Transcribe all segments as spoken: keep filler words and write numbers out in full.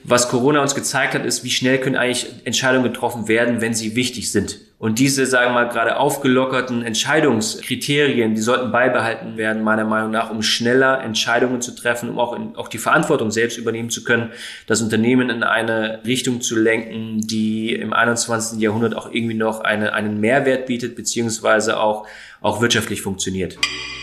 was Corona uns gezeigt hat, ist, wie schnell können eigentlich Entscheidungen getroffen werden, wenn sie wichtig sind. Und diese, sagen wir mal, gerade aufgelockerten Entscheidungskriterien, die sollten beibehalten werden, meiner Meinung nach, um schneller Entscheidungen zu treffen, um auch, in, auch die Verantwortung selbst übernehmen zu können, das Unternehmen in eine Richtung zu lenken, die im einundzwanzigsten Jahrhundert auch irgendwie noch eine, einen Mehrwert bietet, beziehungsweise auch, auch wirtschaftlich funktioniert.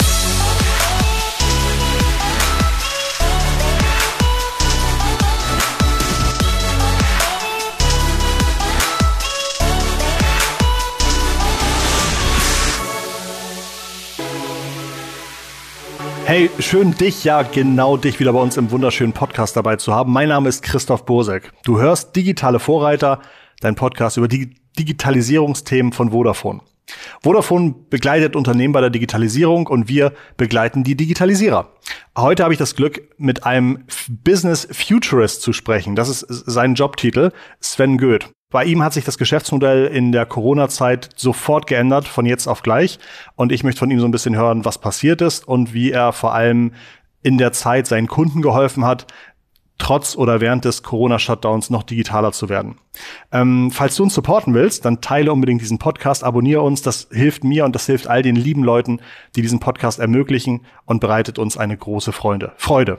Hey, schön dich, ja genau dich wieder bei uns im wunderschönen Podcast dabei zu haben. Mein Name ist Christoph Bosek. Du hörst Digitale Vorreiter, dein Podcast über die Digitalisierungsthemen von Vodafone. Vodafone begleitet Unternehmen bei der Digitalisierung und wir begleiten die Digitalisierer. Heute habe ich das Glück, mit einem Business Futurist zu sprechen. Das ist sein Jobtitel, Sven Goeth. Bei ihm hat sich das Geschäftsmodell in der Corona-Zeit sofort geändert, von jetzt auf gleich. Und ich möchte von ihm so ein bisschen hören, was passiert ist und wie er vor allem in der Zeit seinen Kunden geholfen hat, trotz oder während des Corona-Shutdowns noch digitaler zu werden. Ähm, falls du uns supporten willst, dann teile unbedingt diesen Podcast, abonniere uns. Das hilft mir und das hilft all den lieben Leuten, die diesen Podcast ermöglichen und bereitet uns eine große Freude. Freude.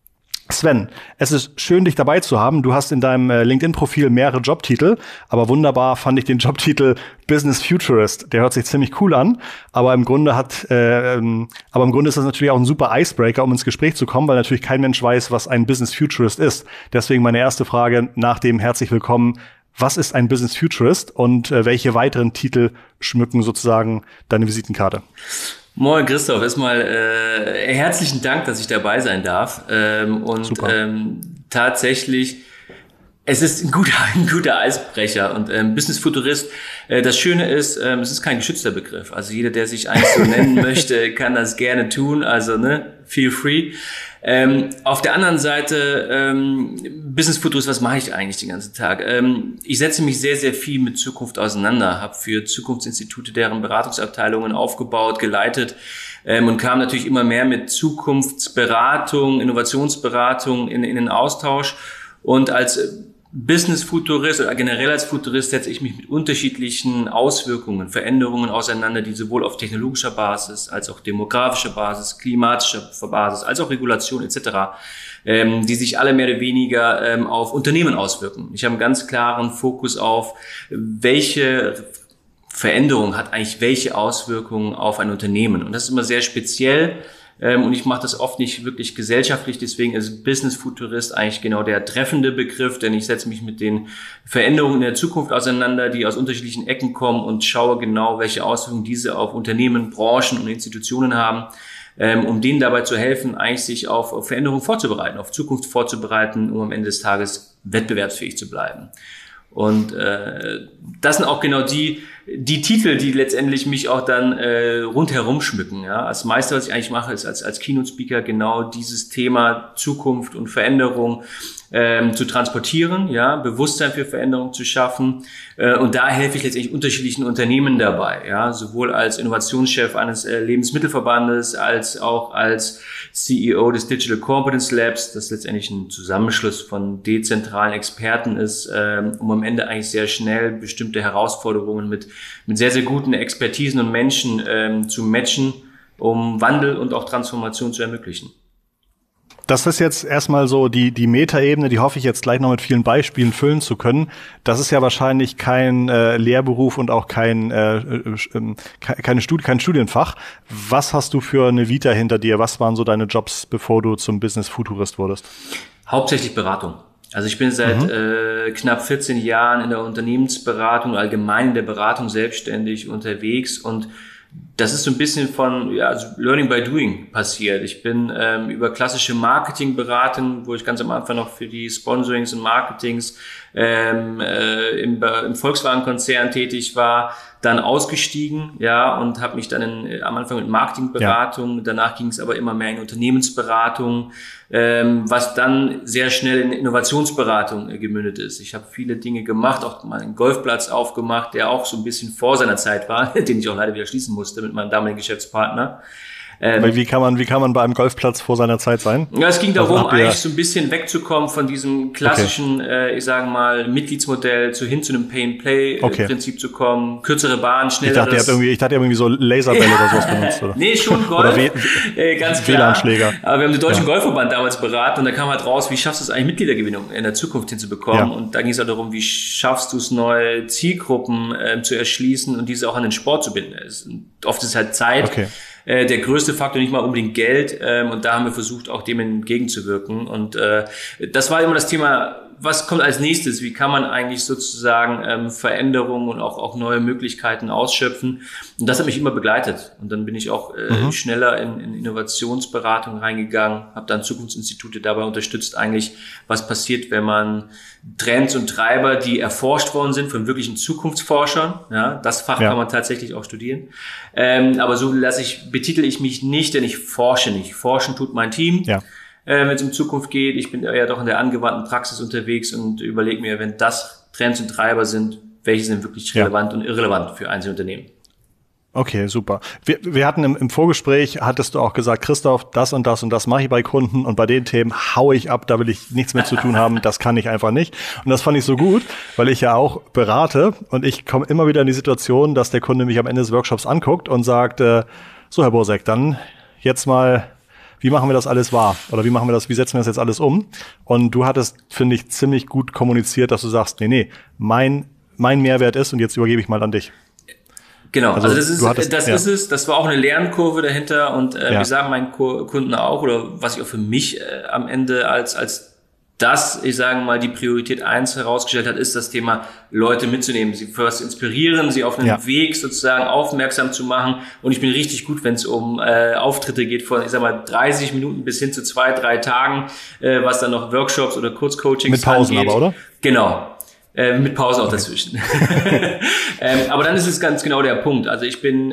Sven, es ist schön, dich dabei zu haben. Du hast in deinem LinkedIn-Profil mehrere Jobtitel, aber wunderbar fand ich den Jobtitel Business Futurist. Der hört sich ziemlich cool an, aber im Grunde hat, äh, ähm, aber im Grunde ist das natürlich auch ein super Icebreaker, um ins Gespräch zu kommen, weil natürlich kein Mensch weiß, was ein Business Futurist ist. Deswegen meine erste Frage nach dem herzlich willkommen: Was ist ein Business Futurist und äh, welche weiteren Titel schmücken sozusagen deine Visitenkarte? Moin Christoph, erstmal äh, herzlichen Dank, dass ich dabei sein darf. Ähm, und ähm, tatsächlich, es ist ein guter, ein guter Eisbrecher und ähm, Business Futurist. Äh, das Schöne ist, ähm, es ist kein geschützter Begriff. Also jeder, der sich eigentlich so nennen möchte, kann das gerne tun. Also ne, feel free. Ähm, auf der anderen Seite, ähm, Business Futurist, was mache ich eigentlich den ganzen Tag? Ähm, ich setze mich sehr, sehr viel mit Zukunft auseinander, habe für Zukunftsinstitute deren Beratungsabteilungen aufgebaut, geleitet ähm, und kam natürlich immer mehr mit Zukunftsberatung, Innovationsberatung in, in den Austausch. Und als Business Futurist oder generell als Futurist setze ich mich mit unterschiedlichen Auswirkungen, Veränderungen auseinander, die sowohl auf technologischer Basis als auch demografischer Basis, klimatischer Basis, als auch Regulation et cetera, ähm, die sich alle mehr oder weniger ähm, auf Unternehmen auswirken. Ich habe einen ganz klaren Fokus auf, welche Veränderung hat eigentlich welche Auswirkungen auf ein Unternehmen. Und das ist immer sehr speziell. Und ich mache das oft nicht wirklich gesellschaftlich, deswegen ist Business Futurist eigentlich genau der treffende Begriff, denn ich setze mich mit den Veränderungen in der Zukunft auseinander, die aus unterschiedlichen Ecken kommen und schaue genau, welche Auswirkungen diese auf Unternehmen, Branchen und Institutionen haben, um denen dabei zu helfen, eigentlich sich auf Veränderungen vorzubereiten, auf Zukunft vorzubereiten, um am Ende des Tages wettbewerbsfähig zu bleiben. Und äh, das sind auch genau die die Titel, die letztendlich mich auch dann äh, rundherum schmücken. Ja, das meiste, was ich eigentlich mache, ist als als Keynote-Speaker genau dieses Thema Zukunft und Veränderung ähm, zu transportieren, ja, Bewusstsein für Veränderung zu schaffen. Äh, und da helfe ich letztendlich unterschiedlichen Unternehmen dabei, ja, sowohl als Innovationschef eines äh, Lebensmittelverbandes als auch als C E O des Digital Competence Labs, das letztendlich ein Zusammenschluss von dezentralen Experten ist, ähm, um am Ende eigentlich sehr schnell bestimmte Herausforderungen mit mit sehr, sehr guten Expertisen und Menschen ähm, zu matchen, um Wandel und auch Transformation zu ermöglichen. Das ist jetzt erstmal so die die Metaebene, die hoffe ich jetzt gleich noch mit vielen Beispielen füllen zu können. Das ist ja wahrscheinlich kein äh, Lehrberuf und auch kein äh, äh, keine Studi- kein Studienfach. Was hast du für eine Vita hinter dir? Was waren so deine Jobs, bevor du zum Business Futurist wurdest? Hauptsächlich Beratung. Also ich bin seit mhm. äh, knapp vierzehn Jahren in der Unternehmensberatung, allgemein in der Beratung selbstständig unterwegs und das ist so ein bisschen von ja, also Learning by Doing passiert. Ich bin ähm, über klassische Marketingberatung, wo ich ganz am Anfang noch für die Sponsorings und Marketings ähm, äh, im, im Volkswagen-Konzern tätig war, dann ausgestiegen, ja, und habe mich dann in, am Anfang mit Marketingberatung, ja. Danach ging es aber immer mehr in Unternehmensberatung, ähm, was dann sehr schnell in Innovationsberatung äh, gemündet ist. Ich habe viele Dinge gemacht, auch mal einen Golfplatz aufgemacht, der auch so ein bisschen vor seiner Zeit war, den ich auch leider wieder schließen musste mit meinem damaligen Geschäftspartner. Ähm, Weil wie kann man, wie kann man bei einem Golfplatz vor seiner Zeit sein? Ja, es ging darum, also eigentlich so ein bisschen wegzukommen von diesem klassischen, okay. äh, ich sage mal, Mitgliedsmodell zu hin zu einem Pay-and-Play-Prinzip okay. zu kommen, kürzere Bahn, schnelleres. Ich dachte, ihr habt irgendwie, ich dachte, ihr habt irgendwie so Laserbälle oder sowas benutzt, oder? Nee, schon Golf, äh, ganz klar. W L A N-Schläger. Aber wir haben den Deutschen ja. Golfverband damals beraten und da kam halt raus, wie schaffst du es eigentlich, Mitgliedergewinnung in der Zukunft hinzubekommen? Ja. Und da ging es auch darum, wie schaffst du es, neue Zielgruppen äh, zu erschließen und diese auch an den Sport zu binden. Oft ist halt Zeit. Okay. Der größte Faktor, nicht mal unbedingt Geld. Und da haben wir versucht, auch dem entgegenzuwirken. Und das war immer das Thema, was kommt als nächstes? Wie kann man eigentlich sozusagen ähm, Veränderungen und auch, auch neue Möglichkeiten ausschöpfen? Und das hat mich immer begleitet. Und dann bin ich auch äh, mhm. schneller in, in Innovationsberatung reingegangen, habe dann Zukunftsinstitute dabei unterstützt, eigentlich, was passiert, wenn man Trends und Treiber, die erforscht worden sind von wirklichen Zukunftsforschern, ja, das Fach ja. kann man tatsächlich auch studieren. Ähm, aber so lasse ich, betitel ich mich nicht, denn ich forsche nicht. Forschen tut mein Team. Ja. Wenn es um Zukunft geht. Ich bin ja doch in der angewandten Praxis unterwegs und überlege mir, wenn das Trends und Treiber sind, welche sind wirklich relevant ja. und irrelevant für einzelne Unternehmen. Okay, super. Wir, wir hatten im, im Vorgespräch, hattest du auch gesagt, Christoph, das und das und das mache ich bei Kunden und bei den Themen haue ich ab, da will ich nichts mehr zu tun haben, das kann ich einfach nicht. Und das fand ich so gut, weil ich ja auch berate und ich komme immer wieder in die Situation, dass der Kunde mich am Ende des Workshops anguckt und sagt, äh, so Herr Bosek, dann jetzt mal, wie machen wir das alles wahr? Oder wie machen wir das, wie setzen wir das jetzt alles um? Und du hattest, finde ich, ziemlich gut kommuniziert, dass du sagst, nee, nee, mein, mein Mehrwert ist, und jetzt übergebe ich mal an dich. Genau, also, also das ist hattest, das ja. ist es, das war auch eine Lernkurve dahinter und äh, ja. wir sagen meinen Kunden auch, oder was ich auch für mich äh, am Ende als als das, ich sage mal, die Priorität eins herausgestellt hat, ist das Thema, Leute mitzunehmen, sie für was inspirieren, sie auf einen ja. Weg sozusagen aufmerksam zu machen. Und ich bin richtig gut, wenn es um äh, Auftritte geht von, ich sag mal, dreißig Minuten bis hin zu zwei, drei Tagen, äh, was dann noch Workshops oder Kurzcoachings mit Pausen angeht. Aber, oder? Genau. Äh, mit Pausen auch okay. dazwischen. ähm, aber dann ist es ganz genau der Punkt. Also ich bin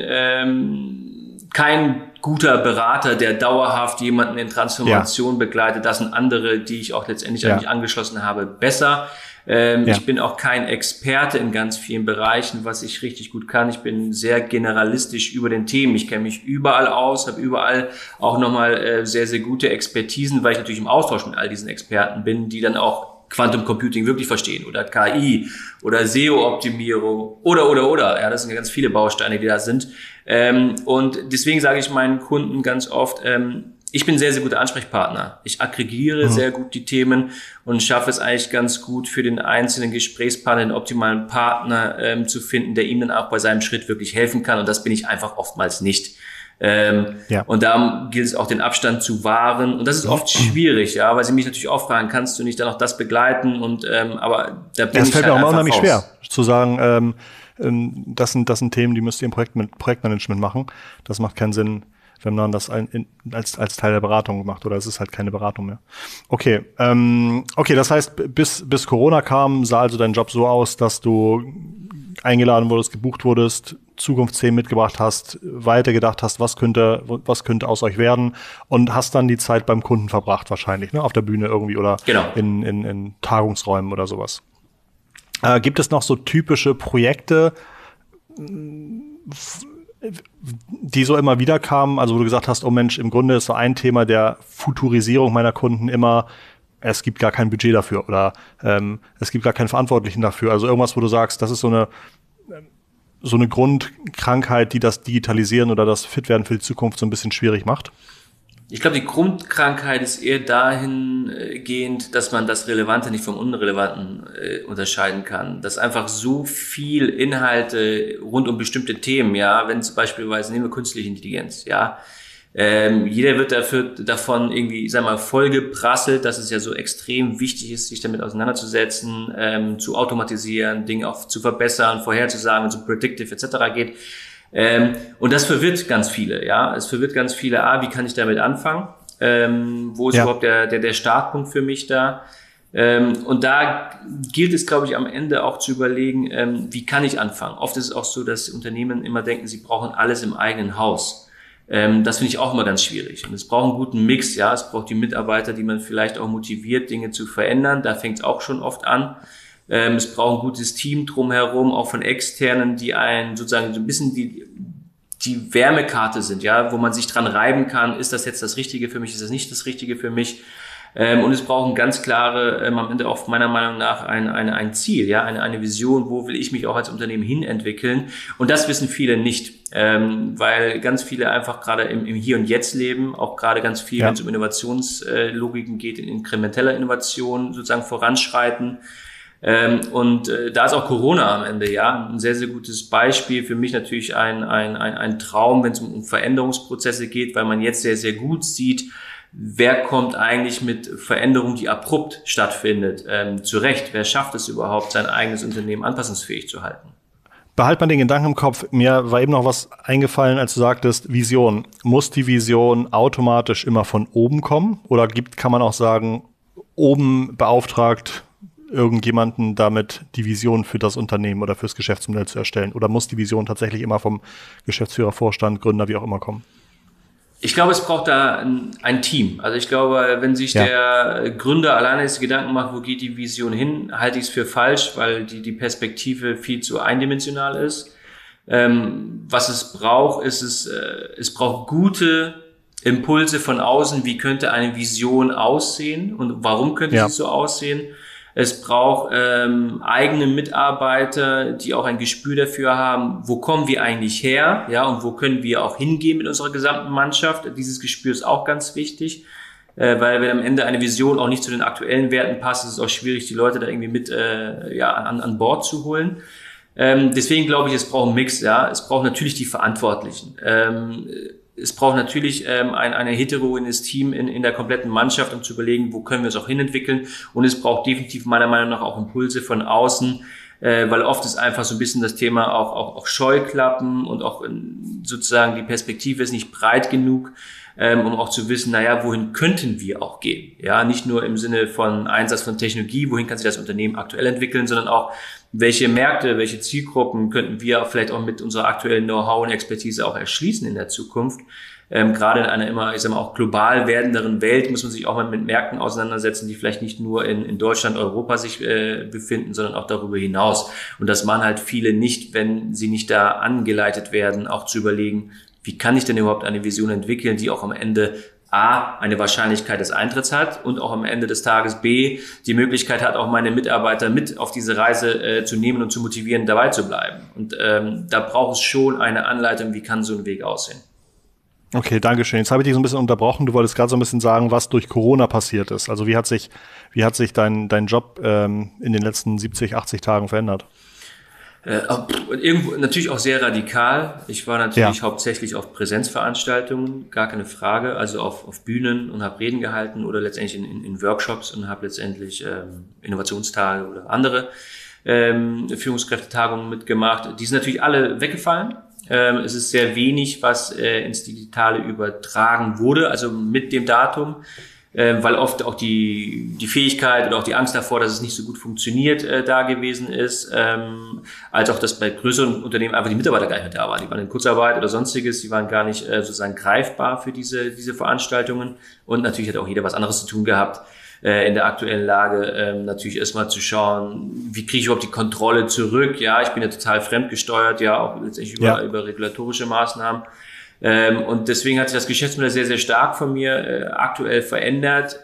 ähm, kein guter Berater, der dauerhaft jemanden in Transformation ja. begleitet. Das sind andere, die ich auch letztendlich ja. an mich angeschlossen habe, besser. Ähm, ja. Ich bin auch kein Experte in ganz vielen Bereichen, was ich richtig gut kann. Ich bin sehr generalistisch über den Themen. Ich kenne mich überall aus, habe überall auch nochmal äh, sehr, sehr gute Expertisen, weil ich natürlich im Austausch mit all diesen Experten bin, die dann auch Quantum Computing wirklich verstehen oder K I oder S E O-Optimierung oder, oder, oder. Ja, das sind ja ganz viele Bausteine, die da sind. Ähm, und deswegen sage ich meinen Kunden ganz oft, ähm, ich bin ein sehr, sehr guter Ansprechpartner. Ich aggregiere mhm. sehr gut die Themen und schaffe es eigentlich ganz gut für den einzelnen Gesprächspartner, den optimalen Partner ähm, zu finden, der ihm dann auch bei seinem Schritt wirklich helfen kann. Und das bin ich einfach oftmals nicht. Ähm, ja. Und da gilt es auch, den Abstand zu wahren. Und das ist oft schwierig, ja, weil sie mich natürlich auch fragen, kannst du nicht dann noch das begleiten? Und ähm, aber da bin das ich fällt halt mir auch unheimlich raus. schwer, zu sagen, ähm, das sind das sind Themen, die müsst ihr im Projekt, Projektmanagement machen. Das macht keinen Sinn, wenn man das in, als als Teil der Beratung macht, oder es ist halt keine Beratung mehr. Okay, ähm, okay, das heißt, bis bis Corona kam, sah also dein Job so aus, dass du eingeladen wurdest, gebucht wurdest, Zukunftsthemen mitgebracht hast, weitergedacht hast, was könnte, was könnte aus euch werden, und hast dann die Zeit beim Kunden verbracht wahrscheinlich, ne, auf der Bühne irgendwie oder genau. in, in, in Tagungsräumen oder sowas. Äh, gibt es noch so typische Projekte, die so immer wieder kamen, also wo du gesagt hast, oh Mensch, im Grunde ist so ein Thema der Futurisierung meiner Kunden immer, es gibt gar kein Budget dafür oder ähm, es gibt gar keinen Verantwortlichen dafür. Also irgendwas, wo du sagst, das ist so eine so eine Grundkrankheit, die das Digitalisieren oder das Fitwerden für die Zukunft so ein bisschen schwierig macht? Ich glaube, die Grundkrankheit ist eher dahingehend, dass man das Relevante nicht vom Unrelevanten äh, unterscheiden kann. Dass einfach so viel Inhalte rund um bestimmte Themen, ja, wenn zum Beispiel, nehmen wir künstliche Intelligenz, ja, Ähm, jeder wird dafür, davon irgendwie, ich sag mal, vollgeprasselt, dass es ja so extrem wichtig ist, sich damit auseinanderzusetzen, ähm, zu automatisieren, Dinge auch zu verbessern, vorherzusagen, wenn es um Predictive et cetera geht. Ähm, und das verwirrt ganz viele, ja. Es verwirrt ganz viele, ah, wie kann ich damit anfangen? Ähm, wo ist ja. überhaupt der, der, der Startpunkt für mich da? Ähm, und da gilt es, glaube ich, am Ende auch zu überlegen, ähm, wie kann ich anfangen? Oft ist es auch so, dass Unternehmen immer denken, sie brauchen alles im eigenen Haus. Ähm, das finde ich auch immer ganz schwierig. Und es braucht einen guten Mix, ja. Es braucht die Mitarbeiter, die man vielleicht auch motiviert, Dinge zu verändern. Da fängt es auch schon oft an. Ähm, es braucht ein gutes Team drumherum, auch von Externen, die einen sozusagen so ein bisschen die, die Wärmekarte sind, ja, wo man sich dran reiben kann, ist das jetzt das Richtige für mich, ist das nicht das Richtige für mich? Ähm, und es braucht ein ganz klare, ähm, am Ende auch meiner Meinung nach ein, ein, ein Ziel, ja, eine, eine Vision, wo will ich mich auch als Unternehmen hinentwickeln. Und das wissen viele nicht, ähm, weil ganz viele einfach gerade im, im Hier und Jetzt leben, auch gerade ganz viel, ja. wenn es um Innovationslogiken geht, in inkrementeller Innovation sozusagen voranschreiten. Ähm, und äh, da ist auch Corona am Ende, ja, ein sehr, sehr gutes Beispiel. Für mich natürlich ein, ein, ein, ein Traum, wenn es um, um Veränderungsprozesse geht, weil man jetzt sehr, sehr gut sieht, wer kommt eigentlich mit Veränderungen, die abrupt stattfindet, ähm, zurecht? Wer schafft es überhaupt, sein eigenes Unternehmen anpassungsfähig zu halten? Behalt mal den Gedanken im Kopf. Mir war eben noch was eingefallen, als du sagtest, Vision. Muss die Vision automatisch immer von oben kommen? Oder gibt, kann man auch sagen, oben beauftragt irgendjemanden damit, die Vision für das Unternehmen oder fürs Geschäftsmodell zu erstellen? Oder muss die Vision tatsächlich immer vom Geschäftsführer, Vorstand, Gründer, wie auch immer kommen? Ich glaube, es braucht da ein, ein Team. Also ich glaube, wenn sich ja. der Gründer alleine jetzt Gedanken macht, wo geht die Vision hin, halte ich es für falsch, weil die, die Perspektive viel zu eindimensional ist. Ähm, was es braucht, ist es, äh, es braucht gute Impulse von außen. Wie könnte eine Vision aussehen und warum könnte ja. sie so aussehen? Es braucht ähm, eigene Mitarbeiter, die auch ein Gespür dafür haben, wo kommen wir eigentlich her, ja, und wo können wir auch hingehen mit unserer gesamten Mannschaft. Dieses Gespür ist auch ganz wichtig, äh, weil wenn am Ende eine Vision auch nicht zu den aktuellen Werten passt, ist es auch schwierig, die Leute da irgendwie mit äh, ja an, an Bord zu holen. Ähm, deswegen glaube ich, es braucht einen Mix, ja. Es braucht natürlich die Verantwortlichen. Ähm, Es braucht natürlich ähm, ein, ein heterogenes Team in, in der kompletten Mannschaft, um zu überlegen, wo können wir es auch hinentwickeln. Und es braucht definitiv meiner Meinung nach auch Impulse von außen, äh, weil oft ist einfach so ein bisschen das Thema auch, auch, auch Scheuklappen und auch in, sozusagen die Perspektive ist nicht breit genug, ähm, um auch zu wissen, naja, wohin könnten wir auch gehen? Ja, nicht nur im Sinne von Einsatz von Technologie, wohin kann sich das Unternehmen aktuell entwickeln, sondern auch, welche Märkte, welche Zielgruppen könnten wir vielleicht auch mit unserer aktuellen Know-how und Expertise auch erschließen in der Zukunft. Ähm, gerade in einer immer, ich sag mal, auch global werdenderen Welt muss man sich auch mal mit Märkten auseinandersetzen, die vielleicht nicht nur in, in Deutschland, Europa sich äh, befinden, sondern auch darüber hinaus. Und das machen halt viele nicht, wenn sie nicht da angeleitet werden, auch zu überlegen, wie kann ich denn überhaupt eine Vision entwickeln, die auch am Ende A, eine Wahrscheinlichkeit des Eintritts hat und auch am Ende des Tages B, die Möglichkeit hat, auch meine Mitarbeiter mit auf diese Reise äh, zu nehmen und zu motivieren, dabei zu bleiben. Und ähm, da braucht es schon eine Anleitung, wie kann so ein Weg aussehen. Okay, danke schön. Jetzt habe ich dich so ein bisschen unterbrochen. Du wolltest gerade so ein bisschen sagen, was durch Corona passiert ist. Also wie hat sich, wie hat sich dein, dein Job ähm, in den letzten siebzig, achtzig Tagen verändert? Äh, irgendwo natürlich auch sehr radikal. Ich war natürlich ja. hauptsächlich auf Präsenzveranstaltungen, gar keine Frage, also auf, auf Bühnen und habe Reden gehalten oder letztendlich in, in, in Workshops und habe letztendlich ähm, Innovationstage oder andere ähm, Führungskräftetagungen mitgemacht. Die sind natürlich alle weggefallen. Ähm, es ist sehr wenig, was äh, ins Digitale übertragen wurde, also mit dem Datum. Äh, weil oft auch die die Fähigkeit oder auch die Angst davor, dass es nicht so gut funktioniert, äh, da gewesen ist, ähm, als auch, dass bei größeren Unternehmen einfach die Mitarbeiter gar nicht mehr da waren. Die waren in Kurzarbeit oder sonstiges, die waren gar nicht äh, sozusagen greifbar für diese diese Veranstaltungen. Und natürlich hat auch jeder was anderes zu tun gehabt, äh, in der aktuellen Lage ähm, natürlich erstmal zu schauen, wie kriege ich überhaupt die Kontrolle zurück. Ja, ich bin ja total fremdgesteuert, ja, auch letztendlich über, ja. über regulatorische Maßnahmen. Ähm, und deswegen hat sich das Geschäftsmodell sehr, sehr stark von mir äh, aktuell verändert,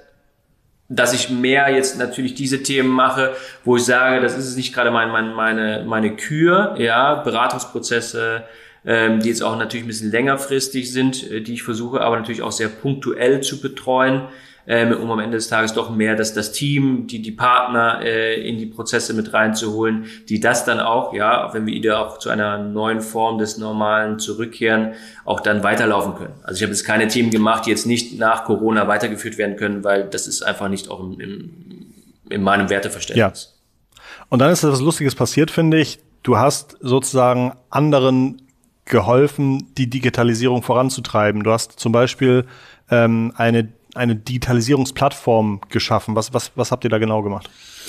dass ich mehr jetzt natürlich diese Themen mache, wo ich sage, das ist nicht gerade mein, mein, meine, meine Kür, ja, Beratungsprozesse, ähm, die jetzt auch natürlich ein bisschen längerfristig sind, äh, die ich versuche, aber natürlich auch sehr punktuell zu betreuen, ähm, um am Ende des Tages doch mehr das, das Team, die, die Partner äh, in die Prozesse mit reinzuholen, die das dann auch, ja, wenn wir wieder auch zu einer neuen Form des Normalen zurückkehren, auch dann weiterlaufen können. Also ich habe jetzt keine Themen gemacht, die jetzt nicht nach Corona weitergeführt werden können, weil das ist einfach nicht auch im, im, in meinem Werteverständnis. Ja. Und dann ist etwas Lustiges passiert, finde ich. Du hast sozusagen anderen geholfen, die Digitalisierung voranzutreiben. Du hast zum Beispiel ähm, eine eine Digitalisierungsplattform geschaffen. Was, was, was habt ihr da genau gemacht?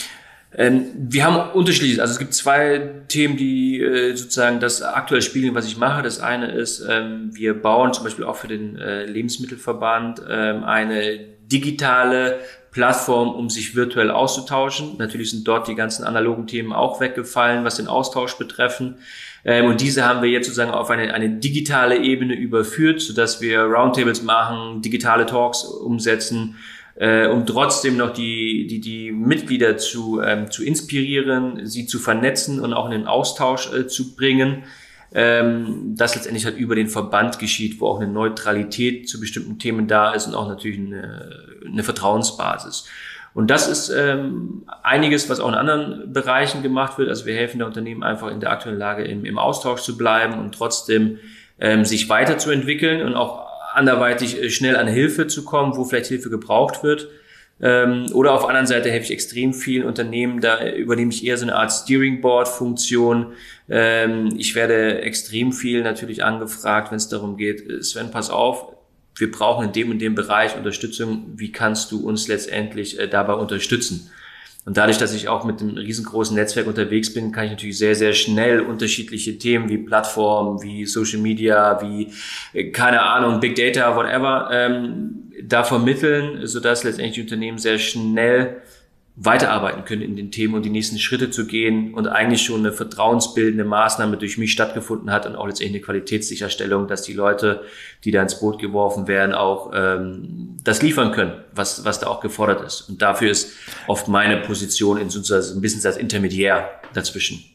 Ähm, wir haben unterschiedlich, also es gibt zwei Themen, die äh, sozusagen das aktuell spiegeln, was ich mache. Das eine ist, ähm, wir bauen zum Beispiel auch für den äh, Lebensmittelverband ähm, eine digitale Plattform, um sich virtuell auszutauschen. Natürlich sind dort die ganzen analogen Themen auch weggefallen, was den Austausch betreffen. Ähm, und diese haben wir jetzt sozusagen auf eine, eine digitale Ebene überführt, sodass wir Roundtables machen, digitale Talks umsetzen, äh, um trotzdem noch die, die, die Mitglieder zu, ähm, zu inspirieren, sie zu vernetzen und auch in den Austausch äh, zu bringen. Ähm, das letztendlich halt über den Verband geschieht, wo auch eine Neutralität zu bestimmten Themen da ist und auch natürlich eine, eine Vertrauensbasis. Und das ist ähm, einiges, was auch in anderen Bereichen gemacht wird. Also wir helfen der Unternehmen einfach in der aktuellen Lage im, im Austausch zu bleiben und trotzdem ähm, sich weiterzuentwickeln und auch anderweitig äh, schnell an Hilfe zu kommen, wo vielleicht Hilfe gebraucht wird. Ähm, oder auf der anderen Seite helfe ich extrem vielen Unternehmen, da übernehme ich eher so eine Art Steering Board Funktion. Ähm, ich werde extrem viel natürlich angefragt, wenn es darum geht, Sven, pass auf, wir brauchen in dem und dem Bereich Unterstützung, wie kannst du uns letztendlich äh, dabei unterstützen? Und dadurch, dass ich auch mit einem riesengroßen Netzwerk unterwegs bin, kann ich natürlich sehr, sehr schnell unterschiedliche Themen wie Plattformen, wie Social Media, wie, äh, keine Ahnung, Big Data, whatever, ähm, da vermitteln, sodass letztendlich die Unternehmen sehr schnell weiterarbeiten können in den Themen und die nächsten Schritte zu gehen und eigentlich schon eine vertrauensbildende Maßnahme durch mich stattgefunden hat und auch letztendlich eine Qualitätssicherstellung, dass die Leute, die da ins Boot geworfen werden, auch ähm, das liefern können, was was da auch gefordert ist. Und dafür ist oft meine Position in sozusagen ein bisschen als Intermediär dazwischen.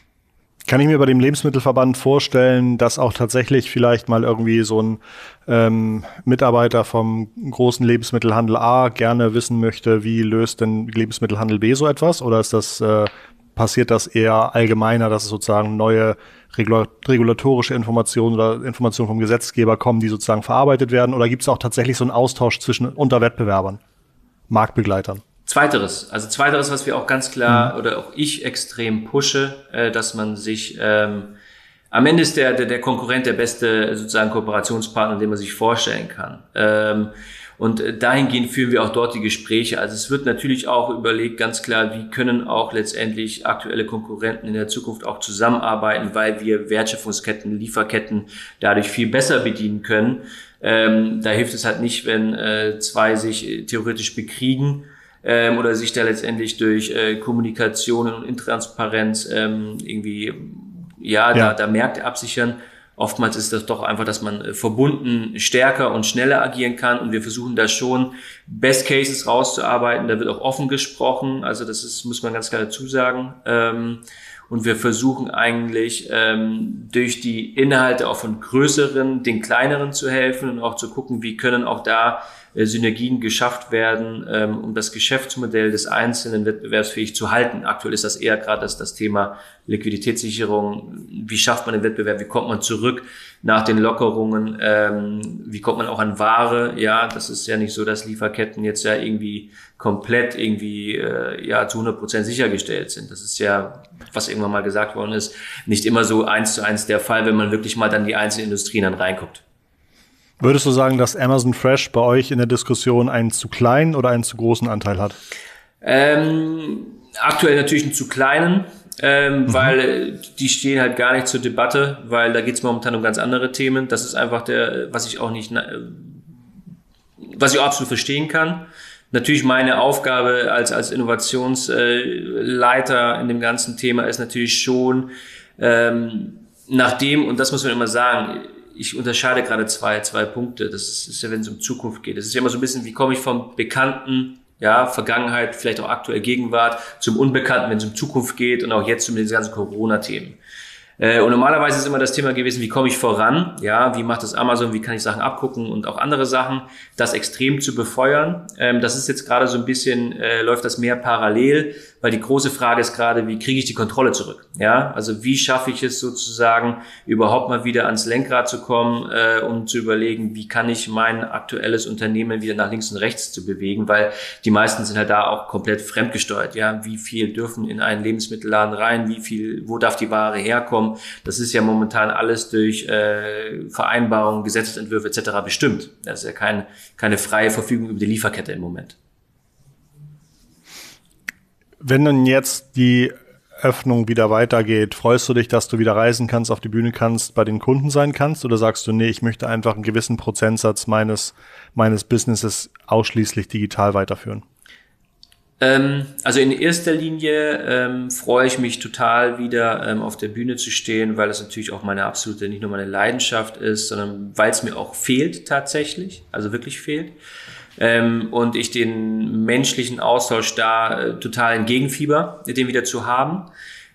Kann ich mir bei dem Lebensmittelverband vorstellen, dass auch tatsächlich vielleicht mal irgendwie so ein ähm, Mitarbeiter vom großen Lebensmittelhandel A gerne wissen möchte, wie löst denn Lebensmittelhandel B so etwas? Oder ist das, äh, passiert das eher allgemeiner, dass es sozusagen neue regula- regulatorische Informationen oder Informationen vom Gesetzgeber kommen, die sozusagen verarbeitet werden? Oder gibt es auch tatsächlich so einen Austausch zwischen unter Wettbewerbern, Marktbegleitern? Zweiteres, also zweiteres, was wir auch ganz klar, mhm. oder auch ich extrem pushe, äh, dass man sich, ähm, am Ende ist der, der, der Konkurrent der beste sozusagen Kooperationspartner, den man sich vorstellen kann. Ähm, und dahingehend führen wir auch dort die Gespräche. Also es wird natürlich auch überlegt, ganz klar, wie können auch letztendlich aktuelle Konkurrenten in der Zukunft auch zusammenarbeiten, weil wir Wertschöpfungsketten, Lieferketten dadurch viel besser bedienen können. Ähm, da hilft es halt nicht, wenn äh, zwei sich theoretisch bekriegen, Ähm, oder sich da letztendlich durch äh, Kommunikation und Intransparenz ähm, irgendwie ja, ja. Da, da Märkte absichern. Oftmals ist das doch einfach, dass man äh, verbunden stärker und schneller agieren kann und wir versuchen da schon Best Cases rauszuarbeiten. Da wird auch offen gesprochen, also das ist, muss man ganz klar dazu sagen. Ähm, und wir versuchen eigentlich ähm, durch die Inhalte auch von größeren, den kleineren zu helfen und auch zu gucken, wie können auch da Synergien geschafft werden, ähm, um das Geschäftsmodell des Einzelnen wettbewerbsfähig zu halten. Aktuell ist das eher gerade das, das Thema Liquiditätssicherung. Wie schafft man den Wettbewerb? Wie kommt man zurück nach den Lockerungen? Ähm, wie kommt man auch an Ware? Ja, das ist ja nicht so, dass Lieferketten jetzt ja irgendwie komplett irgendwie äh, ja zu hundert Prozent sichergestellt sind. Das ist ja, was irgendwann mal gesagt worden ist, nicht immer so eins zu eins der Fall, wenn man wirklich mal dann die einzelnen Industrien dann reinguckt. Würdest du sagen, dass Amazon Fresh bei euch in der Diskussion einen zu kleinen oder einen zu großen Anteil hat? Ähm, aktuell natürlich einen zu kleinen, ähm, mhm. weil die stehen halt gar nicht zur Debatte, weil da geht es momentan um ganz andere Themen. Das ist einfach der, was ich auch nicht, was ich auch absolut verstehen kann. Natürlich meine Aufgabe als als Innovationsleiter in dem ganzen Thema ist natürlich schon ähm, nachdem, und das muss man immer sagen, ich unterscheide gerade zwei, zwei Punkte. Das ist, ist ja, wenn es um Zukunft geht. Das ist ja immer so ein bisschen, wie komme ich vom Bekannten, ja, Vergangenheit, vielleicht auch aktuell Gegenwart, zum Unbekannten, wenn es um Zukunft geht und auch jetzt um diese ganzen Corona-Themen. Äh, und normalerweise ist immer das Thema gewesen, wie komme ich voran? Ja, wie macht das Amazon? Wie kann ich Sachen abgucken und auch andere Sachen? Das extrem zu befeuern. Ähm, das ist jetzt gerade so ein bisschen, äh, läuft das mehr parallel, weil die große Frage ist gerade, wie kriege ich die Kontrolle zurück? Ja, also wie schaffe ich es sozusagen, überhaupt mal wieder ans Lenkrad zu kommen, äh, um zu überlegen, wie kann ich mein aktuelles Unternehmen wieder nach links und rechts zu bewegen, weil die meisten sind halt da auch komplett fremdgesteuert. Ja, wie viel dürfen in einen Lebensmittelladen rein? Wie viel, wo darf die Ware herkommen? Das ist ja momentan alles durch äh, Vereinbarungen, Gesetzesentwürfe et cetera bestimmt. Das ist ja kein, keine freie Verfügung über die Lieferkette im Moment. Wenn dann jetzt die Öffnung wieder weitergeht, freust du dich, dass du wieder reisen kannst, auf die Bühne kannst, bei den Kunden sein kannst? Oder sagst du, nee, ich möchte einfach einen gewissen Prozentsatz meines, meines Businesses ausschließlich digital weiterführen? Ähm, also in erster Linie ähm, freue ich mich total wieder ähm, auf der Bühne zu stehen, weil das natürlich auch meine absolute, nicht nur meine Leidenschaft ist, sondern weil es mir auch fehlt tatsächlich, also wirklich fehlt. Ähm, und ich den menschlichen Austausch da äh, total entgegenfieber, den wieder zu haben.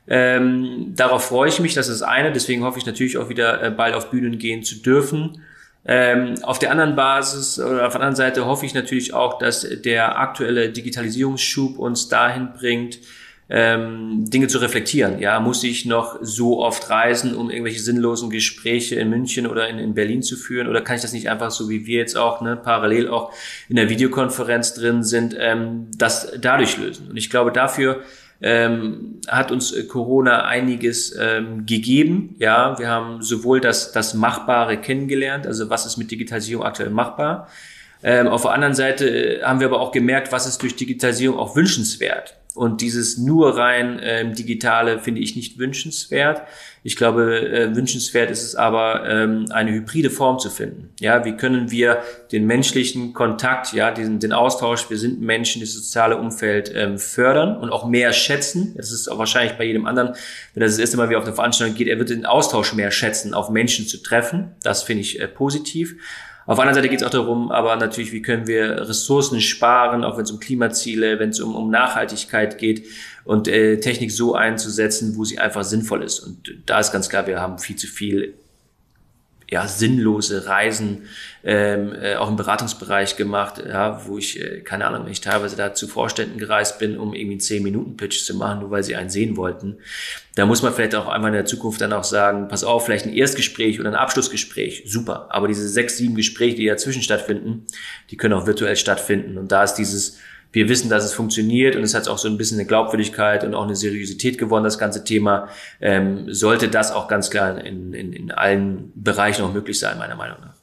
Ähm, darauf freue ich mich, das ist das eine. Deswegen hoffe ich natürlich auch wieder äh, bald auf Bühnen gehen zu dürfen. Ähm, auf der anderen Basis oder auf der anderen Seite hoffe ich natürlich auch, dass der aktuelle Digitalisierungsschub uns dahin bringt, ähm, Dinge zu reflektieren. Ja, muss ich noch so oft reisen, um irgendwelche sinnlosen Gespräche in München oder in, in Berlin zu führen? Oder kann ich das nicht einfach so, wie wir jetzt auch, ne, parallel auch in der Videokonferenz drin sind, ähm, das dadurch lösen? Und ich glaube, dafür ähm, hat uns Corona einiges ähm, gegeben. Ja, wir haben sowohl das, das Machbare kennengelernt, also was ist mit Digitalisierung aktuell machbar. Ähm, auf der anderen Seite haben wir aber auch gemerkt, was ist durch Digitalisierung auch wünschenswert. Und dieses nur rein ähm, Digitale finde ich nicht wünschenswert. Ich glaube, äh, wünschenswert ist es aber, ähm, eine hybride Form zu finden. Ja, wie können wir den menschlichen Kontakt, ja, diesen, den Austausch, wir sind Menschen, das soziale Umfeld ähm, fördern und auch mehr schätzen. Das ist auch wahrscheinlich bei jedem anderen, wenn das das erste Mal wieder auf eine Veranstaltung geht, er wird den Austausch mehr schätzen, auf Menschen zu treffen. Das finde ich äh, positiv. Auf der anderen Seite geht es auch darum, aber natürlich, wie können wir Ressourcen sparen, auch wenn es um Klimaziele, wenn es um, um Nachhaltigkeit geht und äh, Technik so einzusetzen, wo sie einfach sinnvoll ist. Und da ist ganz klar, wir haben viel zu viel ja sinnlose Reisen ähm, äh, auch im Beratungsbereich gemacht, ja, wo ich, äh, keine Ahnung, wenn ich teilweise da zu Vorständen gereist bin, um irgendwie einen zehn Minuten Pitch zu machen, nur weil sie einen sehen wollten. Da muss man vielleicht auch einmal in der Zukunft dann auch sagen, pass auf, vielleicht ein Erstgespräch oder ein Abschlussgespräch, super. Aber diese sechs, sieben Gespräche, die dazwischen stattfinden, die können auch virtuell stattfinden. Und da ist dieses, wir wissen, dass es funktioniert und es hat auch so ein bisschen eine Glaubwürdigkeit und auch eine Seriosität gewonnen, das ganze Thema. Ähm, sollte das auch ganz klar in, in, in allen Bereichen auch möglich sein, meiner Meinung nach.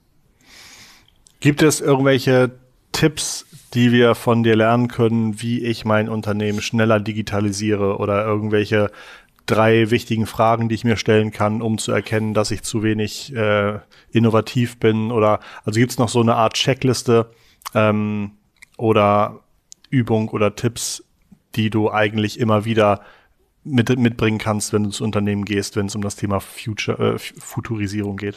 Gibt es irgendwelche Tipps, die wir von dir lernen können, wie ich mein Unternehmen schneller digitalisiere oder irgendwelche drei wichtigen Fragen, die ich mir stellen kann, um zu erkennen, dass ich zu wenig äh, innovativ bin? Oder also gibt es noch so eine Art Checkliste ähm, oder Übung oder Tipps, die du eigentlich immer wieder mit, mitbringen kannst, wenn du ins Unternehmen gehst, wenn es um das Thema Future, äh, Futurisierung geht?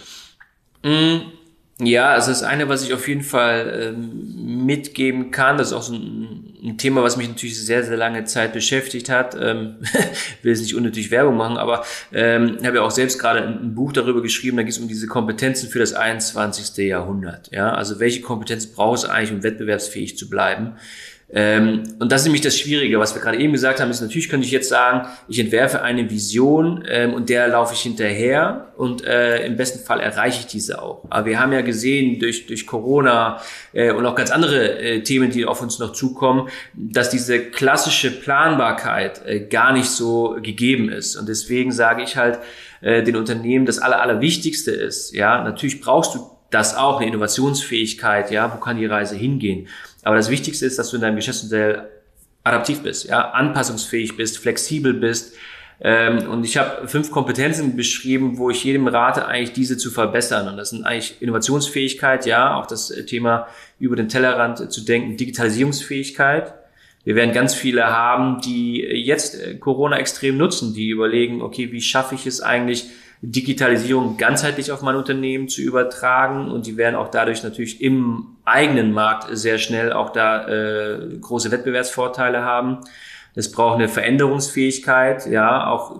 Mm. Ja, also das eine, was ich auf jeden Fall ähm, mitgeben kann, das ist auch so ein, ein Thema, was mich natürlich sehr, sehr lange Zeit beschäftigt hat. Ähm, will jetzt nicht unnötig Werbung machen, aber ähm, habe ja auch selbst gerade ein, ein Buch darüber geschrieben, da geht es um diese Kompetenzen für das einundzwanzigste Jahrhundert. Ja, also welche Kompetenzen brauchst du eigentlich, um wettbewerbsfähig zu bleiben? Ähm, und das ist nämlich das Schwierige, was wir gerade eben gesagt haben, ist natürlich könnte ich jetzt sagen, ich entwerfe eine Vision ähm, und der laufe ich hinterher und äh, im besten Fall erreiche ich diese auch. Aber wir haben ja gesehen durch durch Corona äh, und auch ganz andere äh, Themen, die auf uns noch zukommen, dass diese klassische Planbarkeit äh, gar nicht so gegeben ist. Und deswegen sage ich halt äh, den Unternehmen, das Aller, Allerwichtigste ist, ja, natürlich brauchst du das auch, eine Innovationsfähigkeit, ja, wo kann die Reise hingehen? Aber das Wichtigste ist, dass du in deinem Geschäftsmodell adaptiv bist, ja, anpassungsfähig bist, flexibel bist. Ähm, und ich habe fünf Kompetenzen beschrieben, wo ich jedem rate, eigentlich diese zu verbessern. Und das sind eigentlich Innovationsfähigkeit, ja, auch das Thema über den Tellerrand zu denken, Digitalisierungsfähigkeit. Wir werden ganz viele haben, die jetzt Corona extrem nutzen, die überlegen, okay, wie schaffe ich es eigentlich, Digitalisierung ganzheitlich auf mein Unternehmen zu übertragen, und die werden auch dadurch natürlich im eigenen Markt sehr schnell auch da äh, große Wettbewerbsvorteile haben. Es braucht eine Veränderungsfähigkeit, ja, auch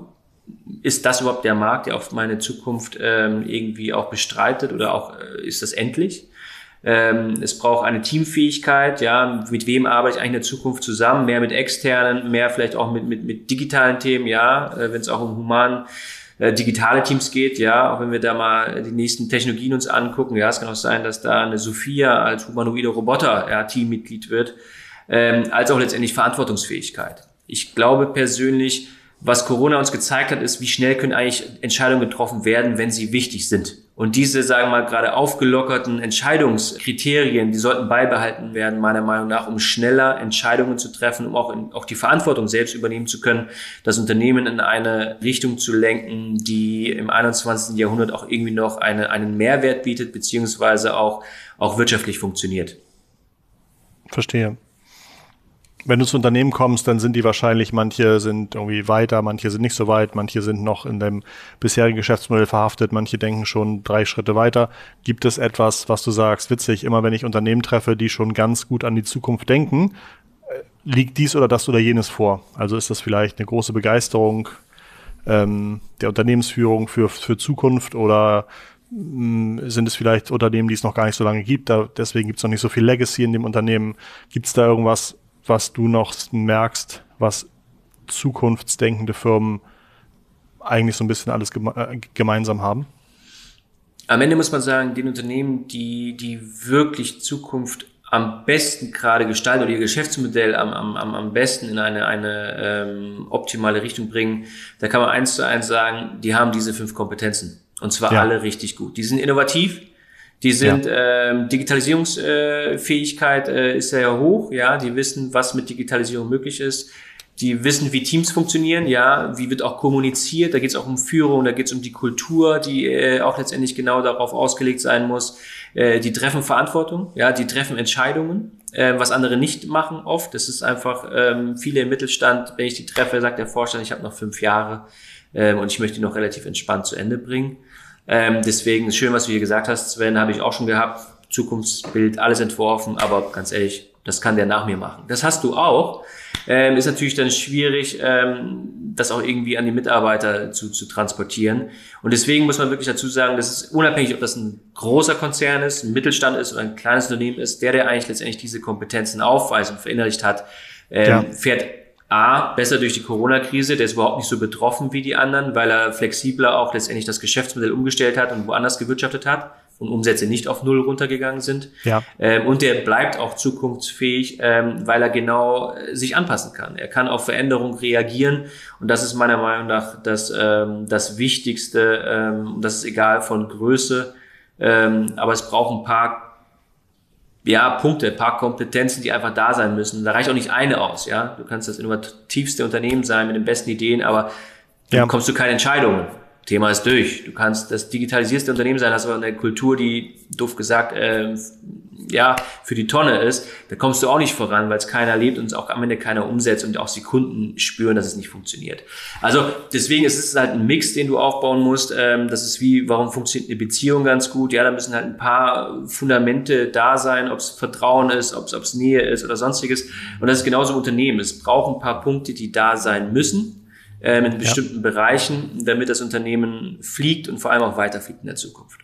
ist das überhaupt der Markt, der auf meine Zukunft ähm, irgendwie auch bestreitet, oder auch äh, ist das endlich? Ähm, es braucht eine Teamfähigkeit, ja, mit wem arbeite ich eigentlich in der Zukunft zusammen, mehr mit externen, mehr vielleicht auch mit mit mit digitalen Themen, ja, äh, wenn es auch um human Äh, digitale Teams geht, ja, auch wenn wir da mal die nächsten Technologien uns angucken, ja, es kann auch sein, dass da eine Sophia als humanoide Roboter, ja, Teammitglied wird, ähm, als auch letztendlich Verantwortungsfähigkeit. Ich glaube persönlich, was Corona uns gezeigt hat, ist, wie schnell können eigentlich Entscheidungen getroffen werden, wenn sie wichtig sind. Und diese, sagen wir mal, gerade aufgelockerten Entscheidungskriterien, die sollten beibehalten werden, meiner Meinung nach, um schneller Entscheidungen zu treffen, um auch, in, auch die Verantwortung selbst übernehmen zu können, das Unternehmen in eine Richtung zu lenken, die im einundzwanzigsten Jahrhundert auch irgendwie noch eine, einen Mehrwert bietet, beziehungsweise auch, auch wirtschaftlich funktioniert. Verstehe. wenn du zu Unternehmen kommst, dann sind die wahrscheinlich, manche sind irgendwie weiter, manche sind nicht so weit, manche sind noch in dem bisherigen Geschäftsmodell verhaftet, manche denken schon drei Schritte weiter. Gibt es etwas, was du sagst, witzig, immer wenn ich Unternehmen treffe, die schon ganz gut an die Zukunft denken, liegt dies oder das oder jenes vor? Also ist das vielleicht eine große Begeisterung ähm, der Unternehmensführung für, für Zukunft oder mh, sind es vielleicht Unternehmen, die es noch gar nicht so lange gibt, da, deswegen gibt es noch nicht so viel Legacy in dem Unternehmen. Gibt es da irgendwas, was du noch merkst, was zukunftsdenkende Firmen eigentlich so ein bisschen alles geme- äh, gemeinsam haben? Am Ende muss man sagen, den Unternehmen, die, die wirklich Zukunft am besten gerade gestalten oder ihr Geschäftsmodell am, am, am besten in eine, eine ähm, optimale Richtung bringen, da kann man eins zu eins sagen, die haben diese fünf Kompetenzen. Und zwar ja. alle richtig gut. Die sind innovativ. Die sind, ja. ähm, Digitalisierungsfähigkeit äh, ist sehr hoch, ja, die wissen, was mit Digitalisierung möglich ist, die wissen, wie Teams funktionieren, ja, wie wird auch kommuniziert, da geht es auch um Führung, da geht es um die Kultur, die äh, auch letztendlich genau darauf ausgelegt sein muss, äh, die treffen Verantwortung, ja, die treffen Entscheidungen, äh, was andere nicht machen oft, das ist einfach, ähm, viele im Mittelstand, wenn ich die treffe, sagt der Vorstand, ich habe noch fünf Jahre äh, und ich möchte die noch relativ entspannt zu Ende bringen. Ähm, deswegen ist schön, was du hier gesagt hast, Sven, habe ich auch schon gehabt, Zukunftsbild, alles entworfen, aber ganz ehrlich, das kann der nach mir machen. Das hast du auch. Ähm, ist natürlich dann schwierig, ähm, das auch irgendwie an die Mitarbeiter zu, zu transportieren. Und deswegen muss man wirklich dazu sagen, dass es unabhängig, ob das ein großer Konzern ist, ein Mittelstand ist oder ein kleines Unternehmen ist, der, der eigentlich letztendlich diese Kompetenzen aufweist und verinnerlicht hat, ähm, ja. fährt A, besser durch die Corona-Krise, der ist überhaupt nicht so betroffen wie die anderen, weil er flexibler auch letztendlich das Geschäftsmodell umgestellt hat und woanders gewirtschaftet hat und Umsätze nicht auf Null runtergegangen sind. Ja. Ähm, und der bleibt auch zukunftsfähig, ähm, weil er genau äh, sich anpassen kann. Er kann auf Veränderung reagieren und das ist meiner Meinung nach das, ähm, das Wichtigste. Ähm, das ist egal von Größe, ähm, aber es braucht ein paar ja, Punkte, ein paar Kompetenzen, die einfach da sein müssen. Da reicht auch nicht eine aus, ja. Du kannst das innovativste Unternehmen sein mit den besten Ideen, aber ja. dann kommst du keine Entscheidungen. Thema ist durch. Du kannst das digitalisierste Unternehmen sein, hast aber eine Kultur, die, doof gesagt, äh, ja, für die Tonne ist. Da kommst du auch nicht voran, weil es keiner lebt und es auch am Ende keiner umsetzt und auch die Kunden spüren, dass es nicht funktioniert. Also deswegen ist es halt ein Mix, den du aufbauen musst. Ähm, das ist wie, warum funktioniert eine Beziehung ganz gut? Ja, da müssen halt ein paar Fundamente da sein, ob es Vertrauen ist, ob es ob es Nähe ist oder sonstiges. Und das ist genauso im Unternehmen. Es braucht ein paar Punkte, die da sein müssen. Ähm, in bestimmten ja. Bereichen, damit das Unternehmen fliegt und vor allem auch weiterfliegt in der Zukunft.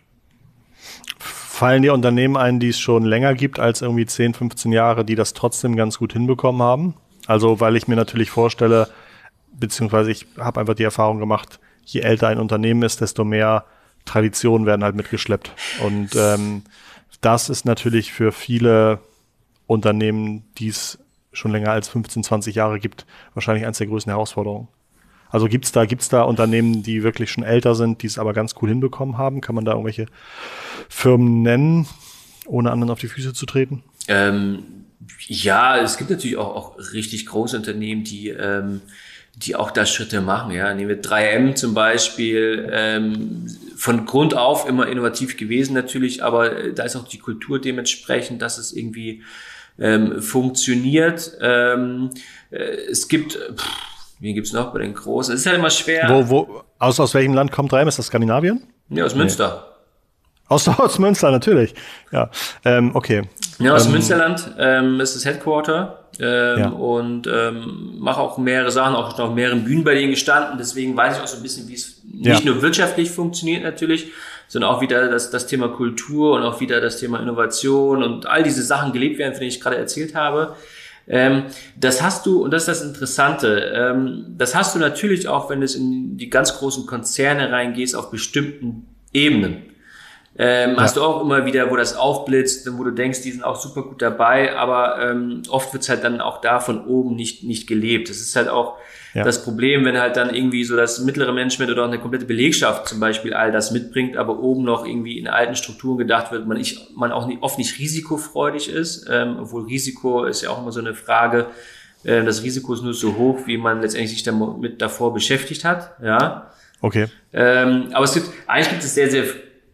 Fallen dir Unternehmen ein, die es schon länger gibt als irgendwie zehn, fünfzehn Jahre, die das trotzdem ganz gut hinbekommen haben? Also weil ich mir natürlich vorstelle, beziehungsweise ich habe einfach die Erfahrung gemacht, je älter ein Unternehmen ist, desto mehr Traditionen werden halt mitgeschleppt. Und ähm, das ist natürlich für viele Unternehmen, die es schon länger als fünfzehn, zwanzig Jahre gibt, wahrscheinlich eines der größten Herausforderungen. Also gibt's da, gibt's da Unternehmen, die wirklich schon älter sind, die es aber ganz cool hinbekommen haben? Kann man da irgendwelche Firmen nennen, ohne anderen auf die Füße zu treten? Ähm, ja, es gibt natürlich auch, auch richtig große Unternehmen, die, ähm, die auch da Schritte machen. Ja, nehmen wir drei M zum Beispiel, ähm, von Grund auf immer innovativ gewesen natürlich, aber da ist auch die Kultur dementsprechend, dass es irgendwie ähm, funktioniert. Ähm, äh, es gibt pff, Wen gibt's noch bei den Großen? Es ist halt immer schwer. Wo, wo, aus, aus welchem Land kommt drei M? Ist das Skandinavien? Ja, aus Münster. Nee. Aus, aus Münster, natürlich. Ja, ähm, okay. Ja, aus ähm, Münsterland ähm, ist das Headquarter ähm, ja. und ähm, mache auch mehrere Sachen, auch auf mehreren Bühnen bei denen gestanden. Deswegen weiß ich auch so ein bisschen, wie es ja. nicht nur wirtschaftlich funktioniert natürlich, sondern auch wieder das, das Thema Kultur und auch wieder das Thema Innovation und all diese Sachen gelebt werden, von denen ich gerade erzählt habe. Ähm, das hast du, und das ist das Interessante, ähm, das hast du natürlich auch, wenn du in die ganz großen Konzerne reingehst, auf bestimmten Ebenen. Ähm, ja. Hast du auch immer wieder, wo das aufblitzt, wo du denkst, die sind auch super gut dabei, aber ähm, oft wird's halt dann auch da von oben nicht nicht gelebt. Das ist halt auch ja. das Problem, wenn halt dann irgendwie so das mittlere Management oder auch eine komplette Belegschaft zum Beispiel all das mitbringt, aber oben noch irgendwie in alten Strukturen gedacht wird, man, ich, man auch nicht, oft nicht risikofreudig ist, ähm, obwohl Risiko ist ja auch immer so eine Frage, äh, das Risiko ist nur so hoch, wie man letztendlich sich damit davor beschäftigt hat. Ja. Okay. Ähm, aber es gibt, eigentlich gibt es sehr, sehr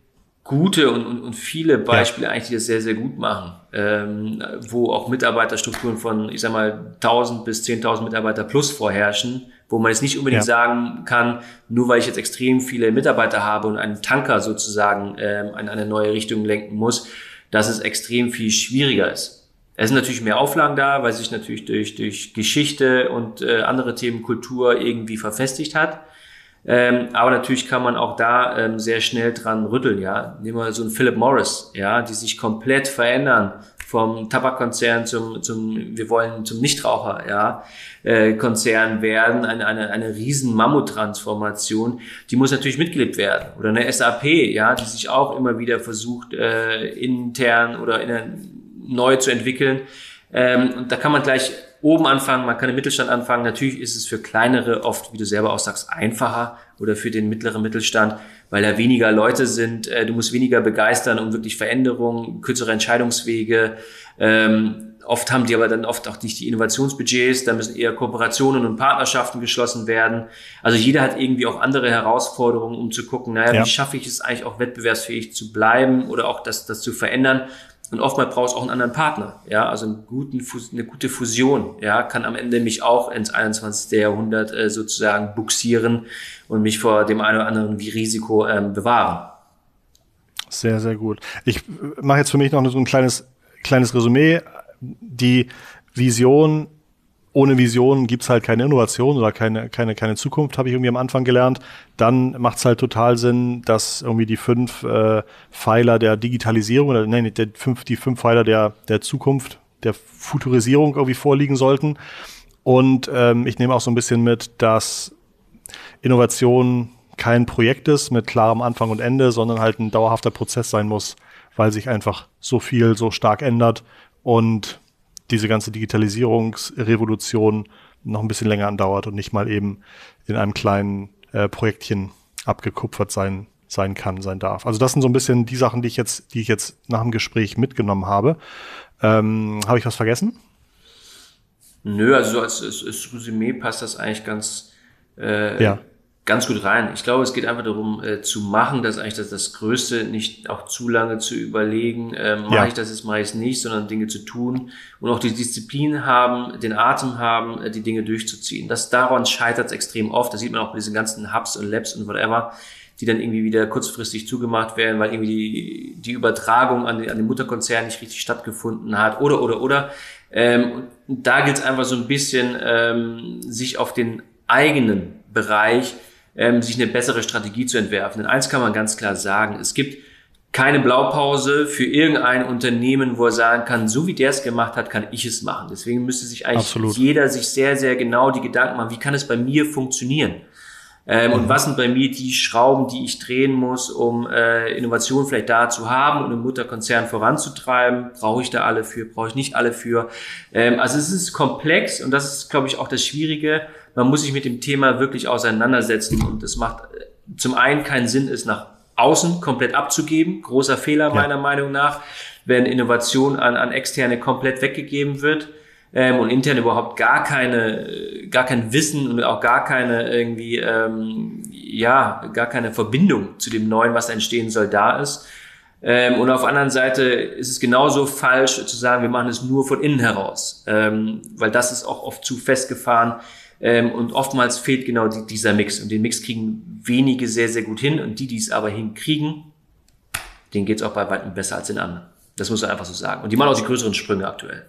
gute und, und, und viele Beispiele ja. eigentlich, die das sehr, sehr gut machen, ähm, wo auch Mitarbeiterstrukturen von, ich sag mal, tausend bis zehntausend Mitarbeiter plus vorherrschen, wo man jetzt nicht unbedingt ja. sagen kann, nur weil ich jetzt extrem viele Mitarbeiter habe und einen Tanker sozusagen ähm, in eine neue Richtung lenken muss, dass es extrem viel schwieriger ist. Es sind natürlich mehr Auflagen da, weil sich natürlich durch, durch Geschichte und äh, andere Themen Kultur irgendwie verfestigt hat. Ähm, aber natürlich kann man auch da ähm, sehr schnell dran rütteln, ja. Nehmen wir so einen Philip Morris, ja, die sich komplett verändern vom Tabakkonzern zum, zum, wir wollen zum Nichtraucher, ja, äh, Konzern werden, eine, eine, eine riesen Mammut-Transformation, die muss natürlich mitgelebt werden. Oder eine S A P, ja, die sich auch immer wieder versucht, äh, intern oder in, neu zu entwickeln. Ähm, und da kann man gleich oben anfangen, man kann im Mittelstand anfangen. Natürlich ist es für kleinere oft, wie du selber auch sagst, einfacher oder für den mittleren Mittelstand, weil da weniger Leute sind. Äh, du musst weniger begeistern, um wirklich Veränderungen, kürzere Entscheidungswege. Ähm, oft haben die aber dann oft auch nicht die Innovationsbudgets. Da müssen eher Kooperationen und Partnerschaften geschlossen werden. Also jeder hat irgendwie auch andere Herausforderungen, um zu gucken, naja, ja. wie schaffe ich es eigentlich auch wettbewerbsfähig zu bleiben oder auch das, das zu verändern. Und oftmals brauchst du auch einen anderen Partner, ja, also einen guten, eine gute Fusion, ja, kann am Ende mich auch ins einundzwanzigste Jahrhundert äh, sozusagen buxieren und mich vor dem einen oder anderen wie Risiko ähm, bewahren. Sehr, sehr gut. Ich mache jetzt für mich noch so ein kleines, kleines Resümee. Die Vision, ohne Vision gibt's halt keine Innovation oder keine, keine, keine Zukunft, habe ich irgendwie am Anfang gelernt. Dann macht's halt total Sinn, dass irgendwie die fünf äh, Pfeiler der Digitalisierung oder nein, die fünf, die fünf Pfeiler der, der Zukunft, der Futurisierung irgendwie vorliegen sollten. Und ähm, ich nehme auch so ein bisschen mit, dass Innovation kein Projekt ist mit klarem Anfang und Ende, sondern halt ein dauerhafter Prozess sein muss, weil sich einfach so viel so stark ändert und diese ganze Digitalisierungsrevolution noch ein bisschen länger andauert und nicht mal eben in einem kleinen äh, Projektchen abgekupfert sein sein kann, sein darf. Also das sind so ein bisschen die Sachen, die ich jetzt, die ich jetzt nach dem Gespräch mitgenommen habe. Ähm, habe ich was vergessen? Nö, also so als, als, als Resümee passt das eigentlich ganz äh, ja. ganz gut rein. Ich glaube, es geht einfach darum, äh, zu machen, das ist eigentlich das, das Größte, nicht auch zu lange zu überlegen, äh, mache ja. ich das jetzt, mache ich es nicht, sondern Dinge zu tun und auch die Disziplin haben, den Atem haben, äh, die Dinge durchzuziehen. Das, daran scheitert es extrem oft. Das sieht man auch bei diesen ganzen Hubs und Labs und whatever, die dann irgendwie wieder kurzfristig zugemacht werden, weil irgendwie die, die Übertragung an den, an den Mutterkonzern nicht richtig stattgefunden hat oder, oder, oder. Ähm, und da gilt es einfach so ein bisschen, ähm, sich auf den eigenen Bereich Ähm, sich eine bessere Strategie zu entwerfen. Denn eins kann man ganz klar sagen, es gibt keine Blaupause für irgendein Unternehmen, wo er sagen kann, so wie der es gemacht hat, kann ich es machen. Deswegen müsste sich eigentlich Absolut. jeder sich sehr, sehr genau die Gedanken machen, wie kann es bei mir funktionieren? Ähm, mhm. Und was sind bei mir die Schrauben, die ich drehen muss, um äh, Innovation vielleicht da zu haben und einen Mutterkonzern voranzutreiben? Brauche ich da alle für? Brauche ich nicht alle für? Ähm, also es ist komplex und das ist, glaube ich, auch das Schwierige. Man muss sich mit dem Thema wirklich auseinandersetzen und es macht zum einen keinen Sinn, es nach außen komplett abzugeben. Großer Fehler meiner ja. Meinung nach, wenn Innovation an, an Externe komplett weggegeben wird ähm, und intern überhaupt gar keine, gar kein Wissen und auch gar keine irgendwie, ähm, ja, gar keine Verbindung zu dem Neuen, was entstehen soll, da ist. Ähm, und auf der anderen Seite ist es genauso falsch zu sagen, wir machen es nur von innen heraus, ähm, weil das ist auch oft zu festgefahren. Ähm, und oftmals fehlt genau die, dieser Mix. Und den Mix kriegen wenige sehr, sehr gut hin. Und die, die es aber hinkriegen, denen geht es auch bei weitem besser als den anderen. Das muss man einfach so sagen. Und die machen auch die größeren Sprünge aktuell.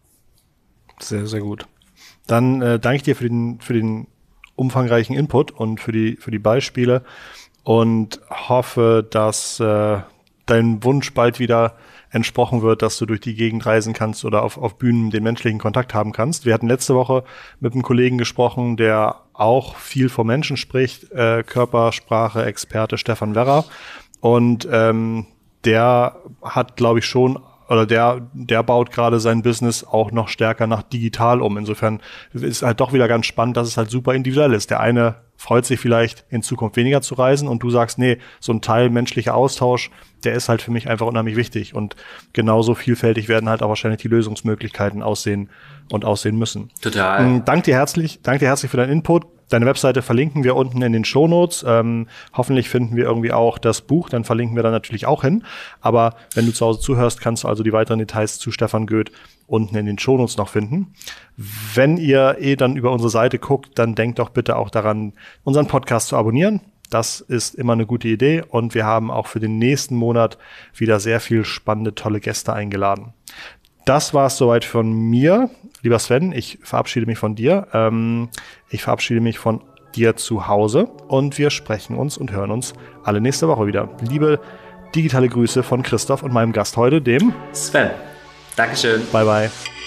Sehr, sehr gut. Dann äh, danke ich dir für den, für den umfangreichen Input und für die, für die Beispiele und hoffe, dass äh, dein Wunsch bald wieder entsprochen wird, dass du durch die Gegend reisen kannst oder auf, auf Bühnen den menschlichen Kontakt haben kannst. Wir hatten letzte Woche mit einem Kollegen gesprochen, der auch viel vor Menschen spricht, äh, Körpersprache-Experte Stefan Werra. Und ähm, der hat, glaube ich, schon, oder der der baut gerade sein Business auch noch stärker nach digital um. Insofern ist halt doch wieder ganz spannend, dass es halt super individuell ist. Der eine freut sich vielleicht in Zukunft weniger zu reisen und du sagst, nee, so ein Teil menschlicher Austausch, der ist halt für mich einfach unheimlich wichtig und genauso vielfältig werden halt auch wahrscheinlich die Lösungsmöglichkeiten aussehen und aussehen müssen. Total. Dank dir herzlich, danke dir herzlich für deinen Input. Deine Webseite verlinken wir unten in den Shownotes. Ähm, hoffentlich finden wir irgendwie auch das Buch, dann verlinken wir da natürlich auch hin. Aber wenn du zu Hause zuhörst, kannst du also die weiteren Details zu Stefan Göth unten in den Shownotes noch finden. Wenn ihr eh dann über unsere Seite guckt, dann denkt doch bitte auch daran, unseren Podcast zu abonnieren. Das ist immer eine gute Idee und wir haben auch für den nächsten Monat wieder sehr viel spannende, tolle Gäste eingeladen. Das war es soweit von mir. Lieber Sven, ich verabschiede mich von dir. Ähm, ich verabschiede mich von dir zu Hause und wir sprechen uns und hören uns alle nächste Woche wieder. Liebe digitale Grüße von Christoph und meinem Gast heute, dem Sven. Dankeschön. Bye, bye.